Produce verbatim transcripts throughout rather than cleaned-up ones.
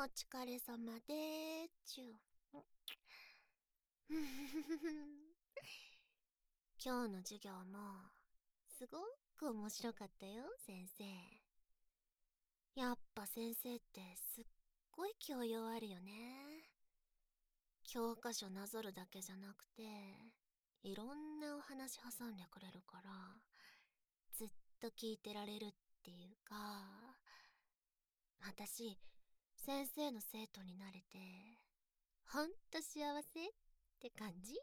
お疲れ様でーちゅ。今日の授業もすごく面白かったよ、先生。やっぱ先生ってすっごい教養あるよね。教科書なぞるだけじゃなくて、いろんなお話挟んでくれるから、ずっと聞いてられるっていうか、私、先生の生徒になれて、ほんと幸せって感じ。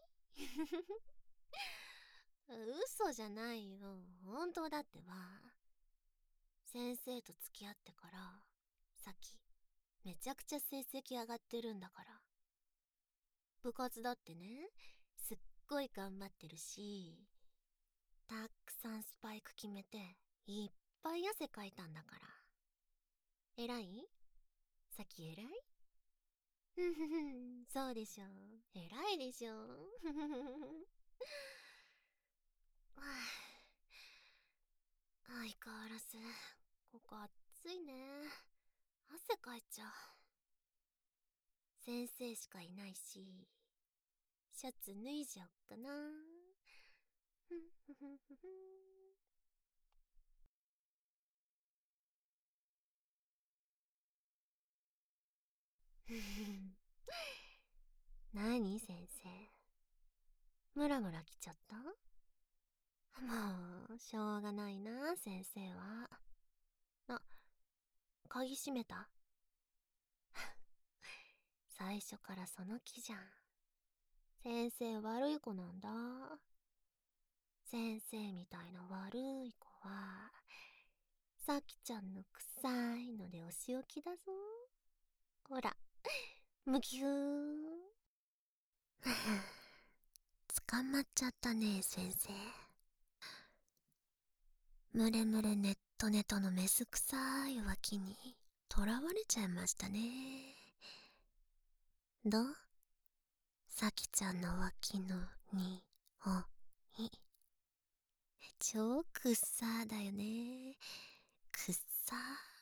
嘘じゃないよ。本当だってば。先生と付き合ってから、さっき、めちゃくちゃ成績上がってるんだから。部活だってね、すっごい頑張ってるし、たくさんスパイク決めて、いっぱい汗かいたんだから。偉い？さっき偉い？ふんふふん、そうでしょ。偉いでしょ。ふふふふ。はあ、相変わらず、ここ暑いね。汗かいちゃう。先生しかいないし、シャツ脱いじゃおっかな。ふんふふんふふん。ふふん。なに先生。ムラムラ来ちゃった？もう、しょうがないな、先生は。あ、鍵閉めた？最初からその気じゃん。先生悪い子なんだ。先生みたいな悪い子は、さきちゃんの臭いのでお仕置きだぞ。ほら、むきゅー。捕まっちゃったね、先生。ムレムレネットネトのメス臭い脇に囚われちゃいましたね。どう？さきちゃんの脇のにおい。超くっさーだよね。くっさ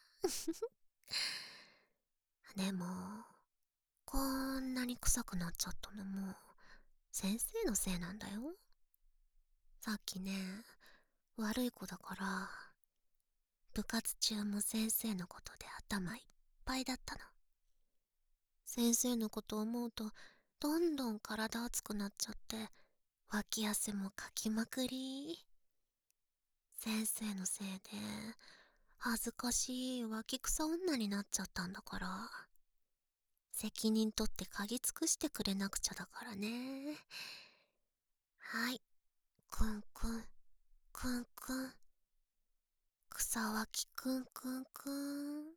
ー。でも、こんなに臭くなっちゃったのも、先生のせいなんだよ。さっきね、悪い子だから、部活中も先生のことで頭いっぱいだったの。先生のこと思うと、どんどん体熱くなっちゃって、脇汗もかきまくり。先生のせいで、恥ずかしい脇草女になっちゃったんだから、責任取って嗅ぎ尽くしてくれなくちゃだからね。はい、くんくん、くんくん。草脇くんくんくん。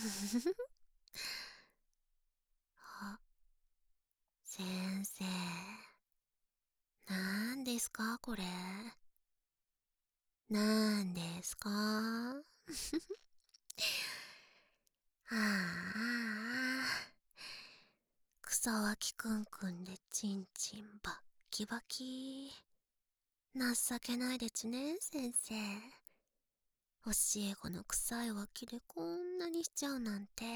あ、先生。なんですかこれ。なんですか？はあ。草脇くんくんでちんちんバッキバキ。情けないでちね、先生。教え子の臭い脇でこんなにしちゃうなんて。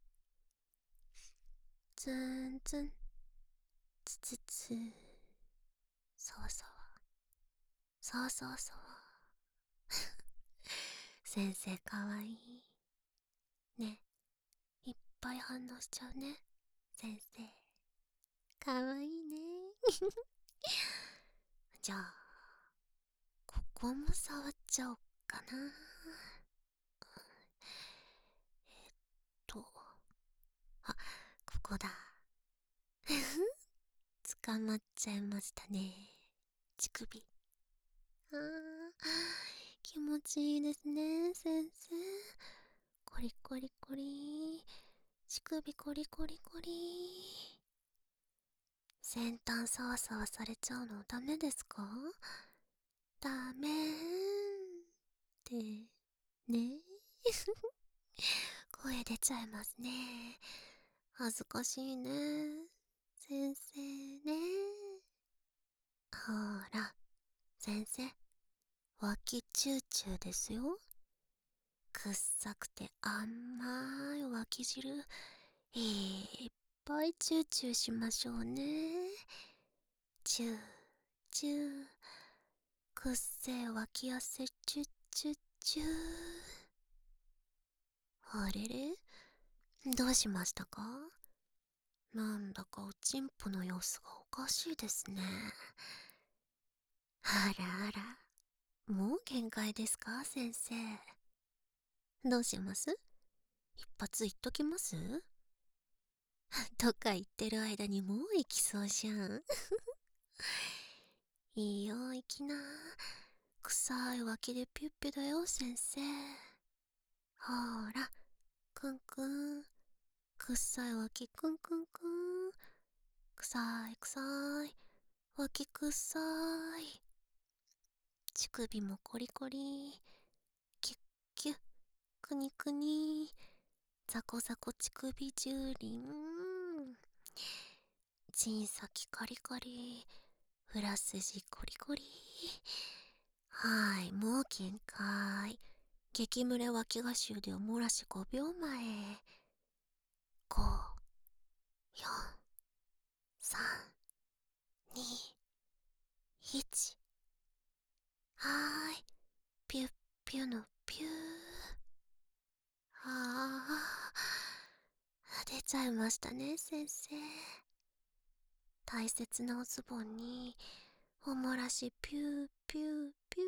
ツンツン、ツツツ。そうそう。そうそうそう。先生かわいい。ね、いっぱい反応しちゃうね。先生。かわいいね。じゃあ、ここも触っちゃおっかな。えっと、あ、ここだ。捕まっちゃいましたね。乳首。あー、気持ちいいですね、先生。コリコリコリ。乳首コリコリコリ。先端サワサワされちゃうのダメですか？ダメーってね。声出ちゃいますね。恥ずかしいね。先生ね。ほーら、先生、脇チューチューですよ。くっさくて甘い脇汁、 いっぱいチューチューしましょうね。チューチュー、くっせえ脇汗チュッチュッチュー。あれれ、どうしましたか？なんだかおちんぽの様子がおかしいですね。あらあら、もう限界ですか先生？どうします？一発言っときます？とか言ってる間にもう行きそうじゃん。いいよ、行きな。臭い脇でピュッピュだよ先生。ほーら、くんくん。臭い脇くんくんくん。臭い臭い脇臭い。乳首もコリコリ。キュッキュッ、くにくに。ザコザコ乳首蹂躙。チン先カリカリ。裏筋コリコリ。はい、もう限界。激群れ脇が臭でおもらしごびょうまえ。ご、よん、さん、に、いち。はーい、ピュッピュのピュー。ああ、出ちゃいましたね先生。大切なおズボンにおもらしピューピューピュ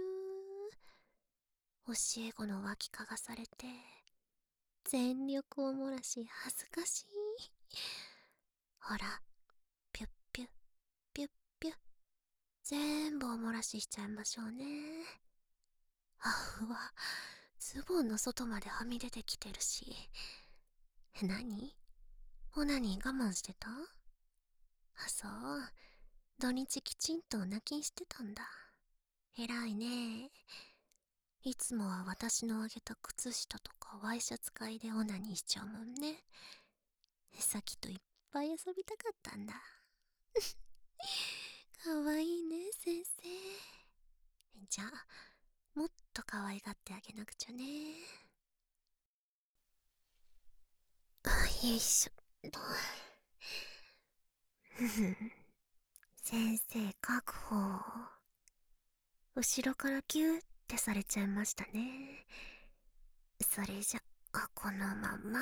ー。教え子の脇かがされて全力おもらし恥ずかしい。ほら、ピュッピュッピュッピュッ。全部おもらししちゃいましょうね。あ、うわ、ズボンの外まではみ出てきてるし。何？オナニー我慢してた？あ、そう。土日きちんと泣きしてたんだ。偉いね。いつもは私のあげた靴下とかワイシャツ買いでオナニーしちゃうもんね。さっきといっぱい遊びたかったんだ。かわいいね先生。じゃあもっと可愛がってあげなくちゃね。よいしょと。先生確保。後ろからギューってされちゃいましたね。それじゃあこのまま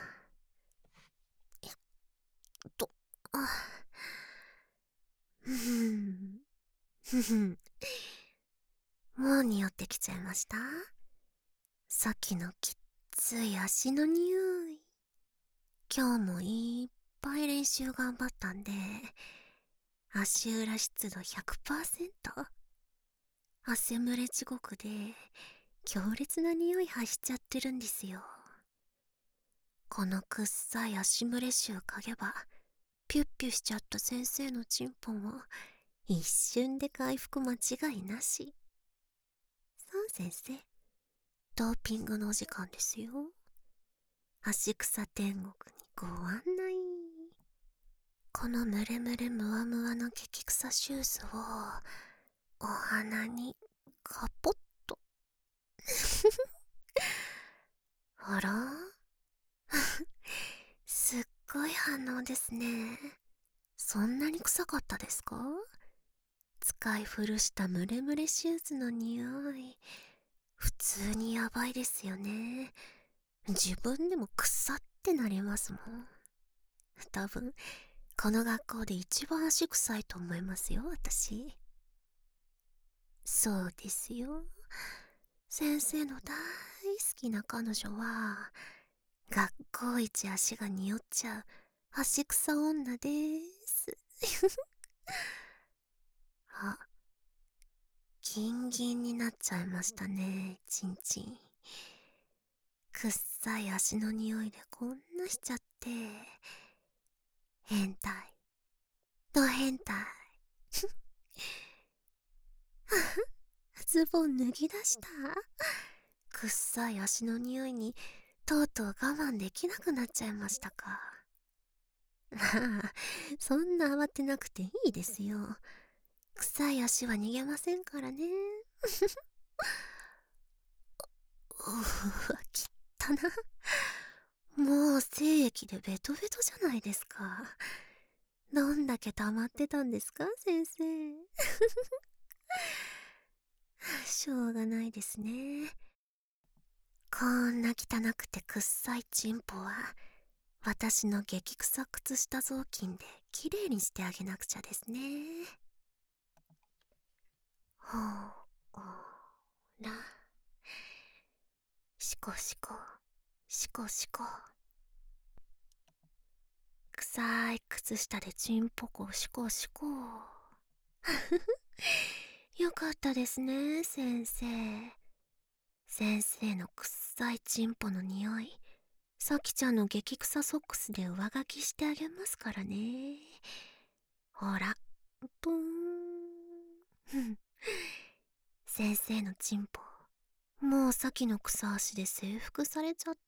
えっとあふふんふふん。もう匂ってきちゃいました？さっきのきっつい足の匂い。今日もいっぱい練習頑張ったんで足裏湿度 ひゃくパーセント。 汗蒸れ地獄で強烈な匂い発しちゃってるんですよ。このくっさい足蒸れ臭嗅げばピュッピュしちゃった先生のチンポも一瞬で回復間違いなし。さあ先生、ドーピングのお時間ですよ。足草天国にご案内。このムレムレムワムワの激草シューズをお鼻にカポッと。あらすっごい反応ですね。そんなに臭かったですか？使い古したムレムレシューズの匂い、普通にヤバいですよね。自分でも臭ってなりますもん。多分この学校で一番足臭いと思いますよ私。そうですよ。先生の大好きな彼女は学校一足が匂っちゃう足草女です。あ、ギンギンになっちゃいましたね、チンチン。くっさい足の匂いでこんなしちゃって。変態。ド変態。ズボン脱ぎ出した。くっさい足の匂いにとうとう我慢できなくなっちゃいましたか。まあ、そんな慌てなくていいですよ。臭い足は逃げませんからね。うわ、きったな。 もう精液でベトベトじゃないですか。どんだけ溜まってたんですか、先生。しょうがないですね。こんな汚くてくっさいチンポは、私の激臭靴下雑巾できれいにしてあげなくちゃですね。ほう、ら。しこしこ、しこしこ。臭い靴下でチンポコシコシコ。よかったですね、先生。先生の臭いチンポの匂い、さきちゃんの激臭ソックスで上書きしてあげますからね。ほら、ぷーん。先生のチンポ、もうさきの草足で征服されちゃった。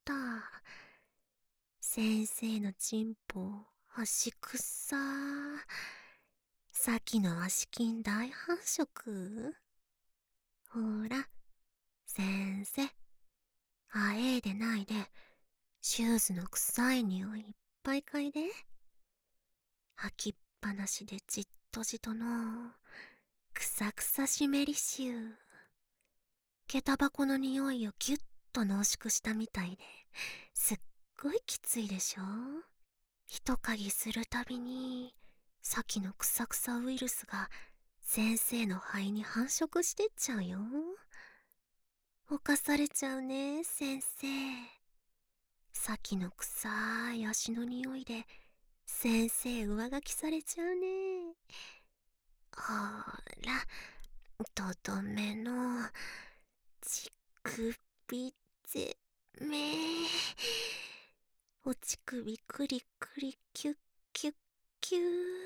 先生のチンポ、足くさ。さきの足筋大繁殖。ほら、先生、あえいでないで、シューズの臭い匂いいっぱい嗅いで。吐きっぱなしでじっとじとの、くさくさ湿りシュー。下駄箱の匂いをギュッと濃縮したみたいで、すっごいきついでしょ。一嗅ぎするたびに、さきのくさくさウイルスが先生の肺に繁殖してっちゃうよ。犯されちゃうね、先生。さっきの臭い足の匂いで先生上書きされちゃうね。ほら、とどめの乳首ぜめ。お乳首クリクリキュッキュッキュー。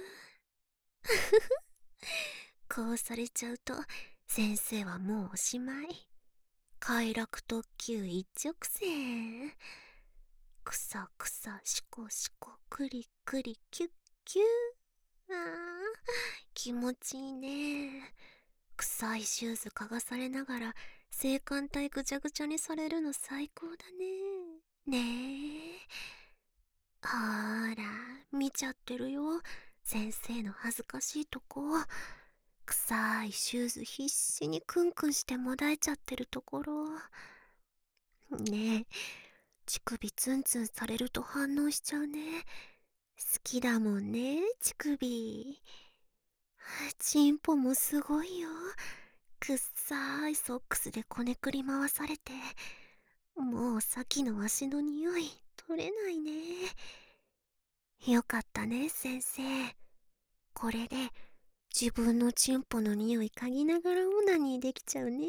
こうされちゃうと先生はもうおしまい。快楽特急一直線。くさくさしこしこくりくりキュッキュー。あー、気持ちいいね。臭いシューズ嗅がされながら性感帯ぐちゃぐちゃにされるの最高だね。ねえ。ほーら、見ちゃってるよ、先生の恥ずかしいとこ。臭いシューズ必死にクンクンしてもだえちゃってるところ。ねえ、乳首ツンツンされると反応しちゃうね。好きだもんね、乳首。チンポもすごいよ。くっさいソックスでこねくり回されて、もう先の足の匂い取れないね。よかったね、先生。これで自分のチンポの匂い嗅ぎながらオナニーできちゃうね。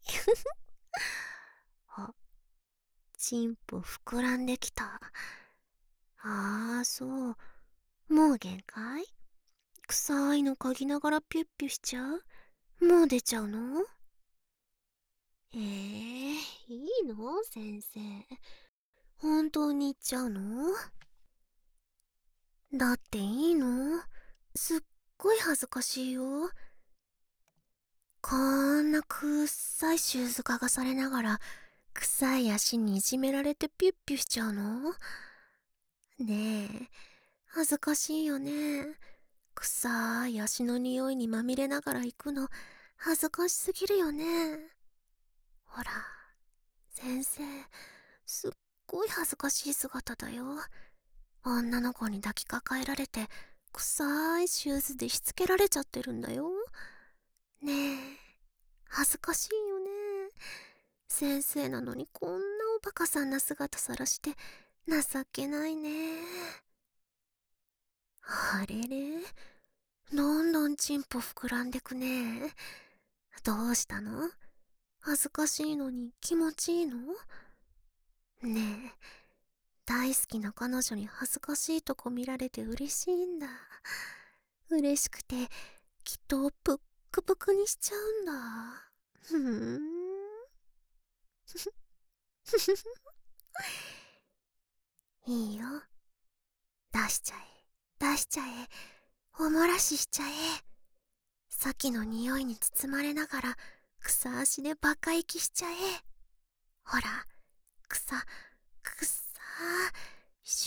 あ、チンポ膨らんできた。ああ、そう。もう限界？臭いの嗅ぎながらピュッピュしちゃう？もう出ちゃうの？えー、いいの先生。本当に言っちゃうの？だっていいの？すっごい恥ずかしいよ。こんなくっさいシューズ嗅がされながら臭い足にいじめられてピュッピュしちゃうの？ねえ、恥ずかしいよね。臭い足の匂いにまみれながら行くの恥ずかしすぎるよね。ほら、先生、すっごい恥ずかしい姿だよ。女の子に抱きかかえられて臭いシューズでしつけられちゃってるんだよ。ねえ、恥ずかしいよね。先生なのにこんなおバカさんな姿さらして情けないね。あれれ、どんどんチンポ膨らんでくね。どうしたの？恥ずかしいのに気持ちいいの？ねえ、大好きな彼女に恥ずかしいとこ見られて嬉しいんだ。嬉しくてきっとぷっくぷくにしちゃうんだ。ふーん。いいよ。出しちゃえ。出しちゃえ。お漏らししちゃえ。先の匂いに包まれながら草足でバカ息しちゃえ。ほら、草、草、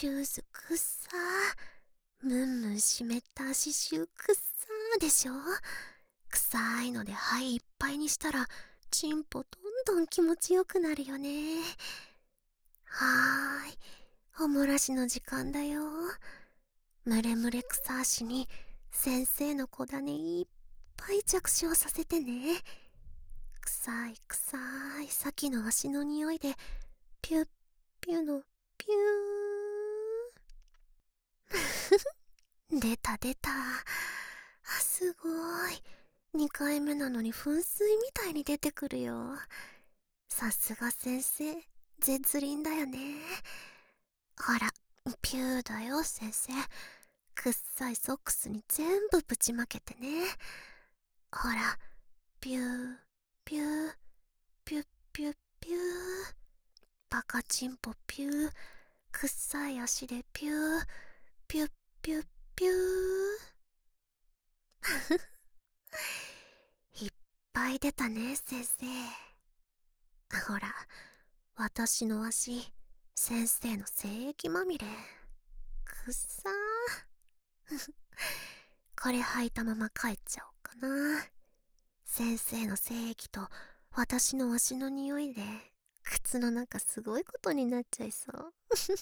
シューズくっさー、ムンムン湿った足臭くっさーでしょ。臭いので肺いっぱいにしたらチンポどんどん気持ちよくなるよね。はーい、おもらしの時間だよ。ムレムレ草足に先生の小種いっぱい着床させてね。臭い臭い先の足の匂いでピュッピュのピュー出た出た。あ、すごい。にかいめなのに噴水みたいに出てくるよ。さすが先生、絶倫だよね。ほら、ピューだよ先生。くっさいソックスに全部ぶちまけてね。ほら、ピューピューピュッピュッピュー、バカチンポピュー、くっさい足でピューピュッピュッピューいっぱい出たね先生。ほら、私の足、先生の精液まみれ。くっさーこれ履いたまま帰っちゃおうかな。先生の精液と私の足の匂いで靴の中すごいことになっちゃいそう。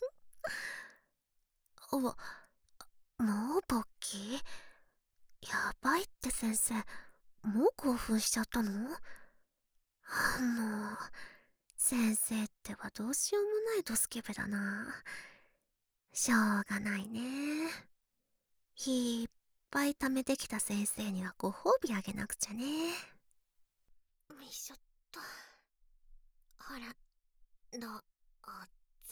お、もう勃起？やばいって先生、もう興奮しちゃったの？あ、もう先生ってはどうしようもないドスケベだな。しょうがないね。いっぱい貯めてきた先生にはご褒美あげなくちゃね。よいしょっと。ほら、どうぞ。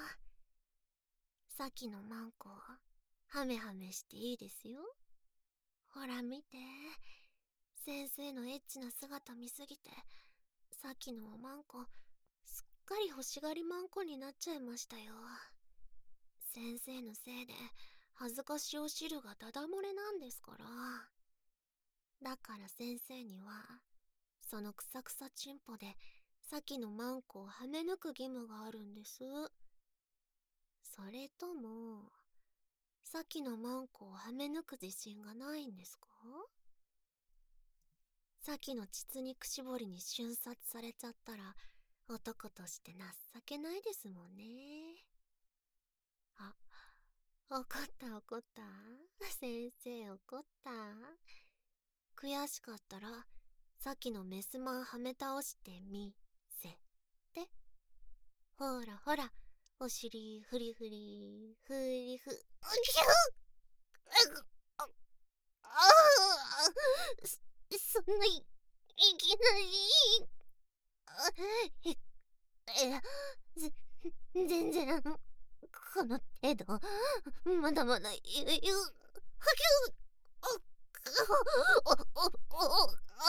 さっきのマンコハメハメしていいですよ。ほら見て、先生のエッチな姿見すぎてさっきのおマンコすっかり欲しがりマンコになっちゃいましたよ。先生のせいで恥ずかしお汁がダダ漏れなんですから。だから先生にはそのくさくさチンポでさっきのマンコをはめ抜く義務があるんです。それともさっきのマンコをはめ抜く自信がないんですか？さっきの膣肉絞りに瞬殺されちゃったら男として情けないですもんね。あ、怒った怒った。先生怒った。悔しかったらさっきのメスマンはめ倒してみせて。ほらほら、お尻フリフリフリフ、うきゅうああ、そんない、いきなりあ、いや、ぜ全然この程度、まだまだゆゆはきゅおおおお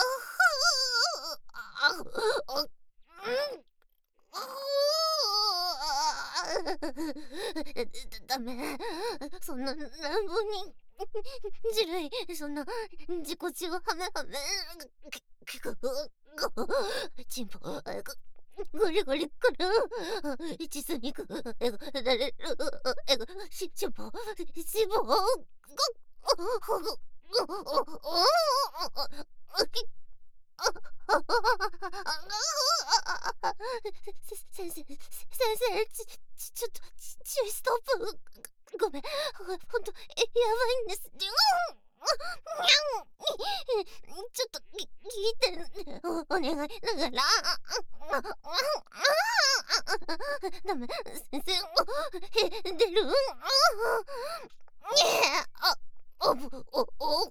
あおうんダメ、そんな乱暴にずるい、そんな自己中はめはめチンポゴリゴリくる膣肉えぐられるえぐしチンポ脂肪ごほぐ先生、先生、ち、ち、ちょっと、ち、ち、ストップ。ごめん、ほんと、やばいんです。にゃんちょっと、き、聞いて、お、お願いだから。ダメ、先生、へ、出る。あ、おぶ、お、お、お、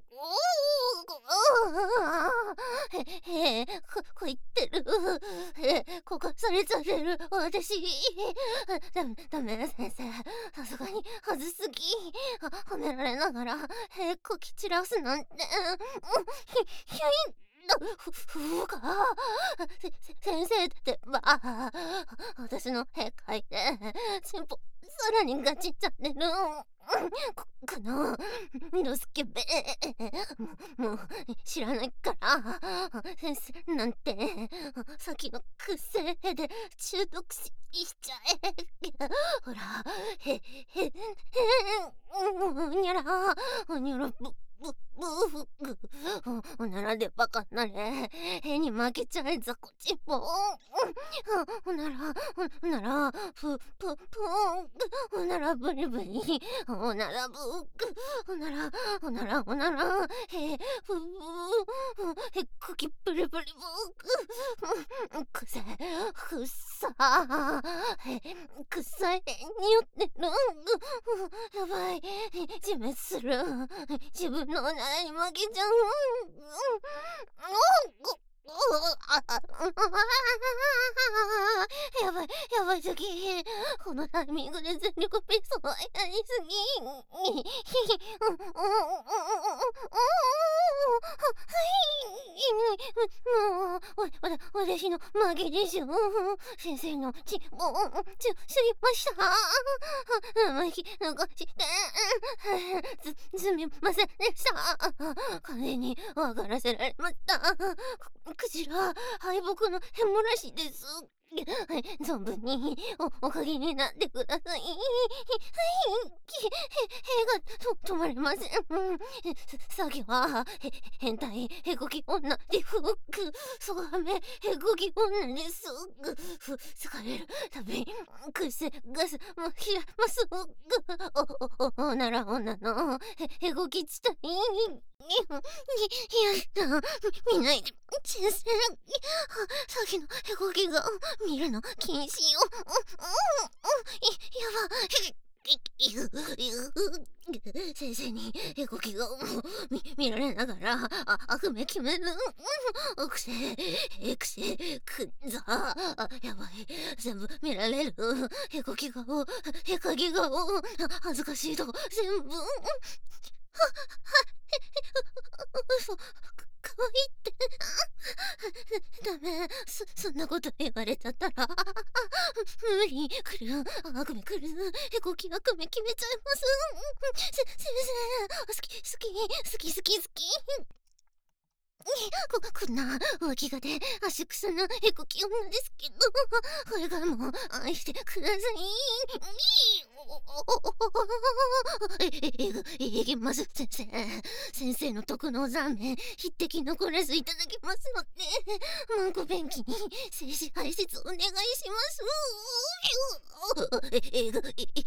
へ、へ、こ、こいってる。へ、ここ、それぞれる、私。ダメ、ダメ、先生。さすがに、はずすぎ。は、はめられながら、へ、こき散らすなんて。ひ、ひゅい。ふ、ふうか。せ、せ、先生ってば、私のへかいて、チンポ、 さらにガチチャンネルここのミノスケベももう知らないから先生なんてさっきの癖で中毒死しちゃえほらへへへにゃらにゃらぶブブブおならでバカなれへに負けちゃえざこちぽんほならほならふぷぷんほならブリブリほならブクほならほならほならへふへくきブリブリブクくせくさへくさへによってるやばい自滅する自分のおならに負けちゃうやばいやばいすぎこのタイミングで全力ペースをやりすぎもう私の負けでしょ先生の血をちゅすりました生き残してすすみませんでした完全に分からせられましたクジラ敗北のヘモラシですはい、存分におおかげになってください。はい、へ、へがと止まりません。さっきはへ変態へこき女でフック、そがめへこき女ですぐふ疲れるたびくせガスもひらますぐおおおなら女のへへこき地帯やった見ないで先生さっきのへこきが見るの禁止よやば先生にへこきが見見られながらあ悪夢決めるくせえくせくんざやばい全部見られるへこき顔へかき顔恥ずかしいとこ全部嘘かわいいってダメそそんなこと言われちゃったら無理来る悪夢来るへこき悪夢決めちゃいますせ先生好き好き好き好き好きここんな大きがで足草なへこき女ですけどこれからも愛してくださいええええげます先生先生の徳の残面匹敵のコレスいただきますのでマンコ便器に精子排泄お願いしますええぐええ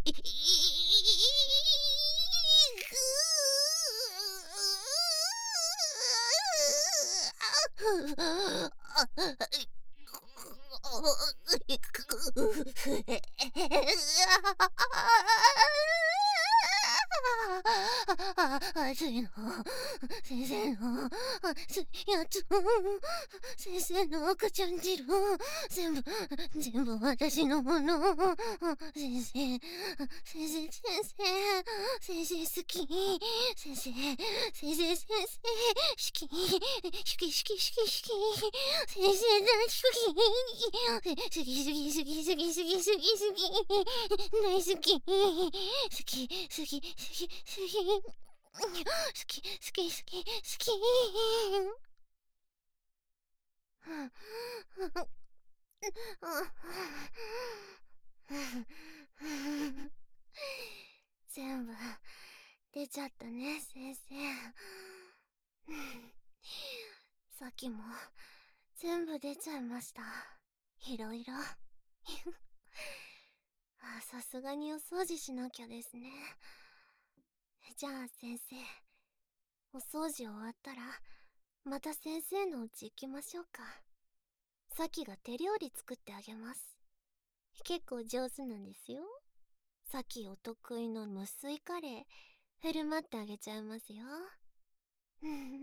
熱いの先生の熱いやつ先生の赤ちゃん汁全部全部私のもの先生先生先生先生好き先生先生先生好き好き好き好き好き先生大好き好き好き好き好き好き好き好き大好き好き好き好き好き好き好き好き好き好き好き全部出ちゃったね先生さっきも全部出ちゃいましたいろいろあ、さすがにお掃除しなきゃですねじゃあ先生お掃除終わったらまた先生のお家行きましょうかさっきが手料理作ってあげます結構上手なんですよさっきお得意の無水カレー振る舞ってあげちゃいますよ